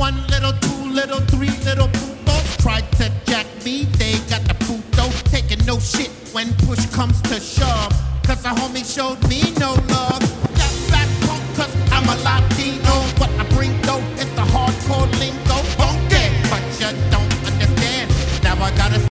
one little, two little, three little putos tried to jack me. They got the puto taking no shit when push comes to shove. Cause a homie showed